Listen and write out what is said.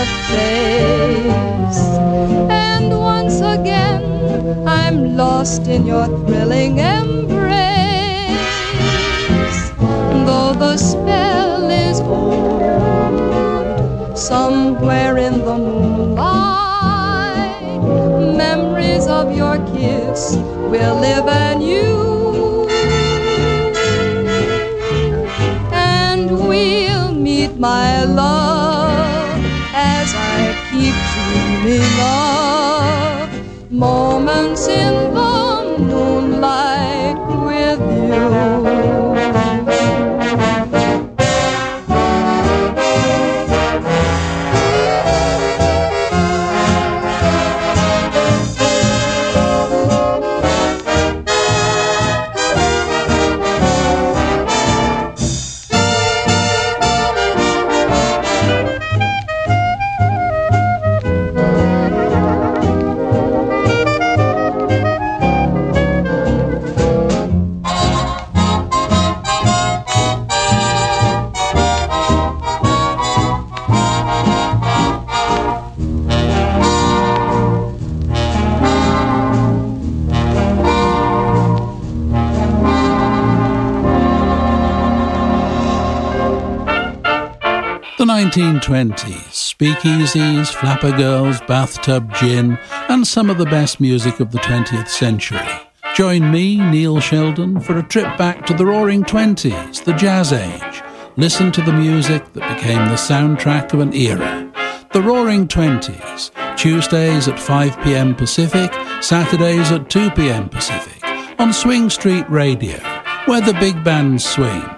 that face. And once again I'm lost in your thrilling embrace. Though the spell is old, somewhere in the moonlight, memories of your kiss will live anew. And we'll meet, my love, as I keep dreaming of moments in the moonlight with you. The 1920s, speakeasies, flapper girls, bathtub gin, and some of the best music of the 20th century. Join me, Neil Sheldon, for a trip back to the Roaring Twenties, the Jazz Age. Listen to the music that became the soundtrack of an era. The Roaring Twenties, Tuesdays at 5 p.m. Pacific, Saturdays at 2 p.m. Pacific, on Swing Street Radio, where the big bands swing.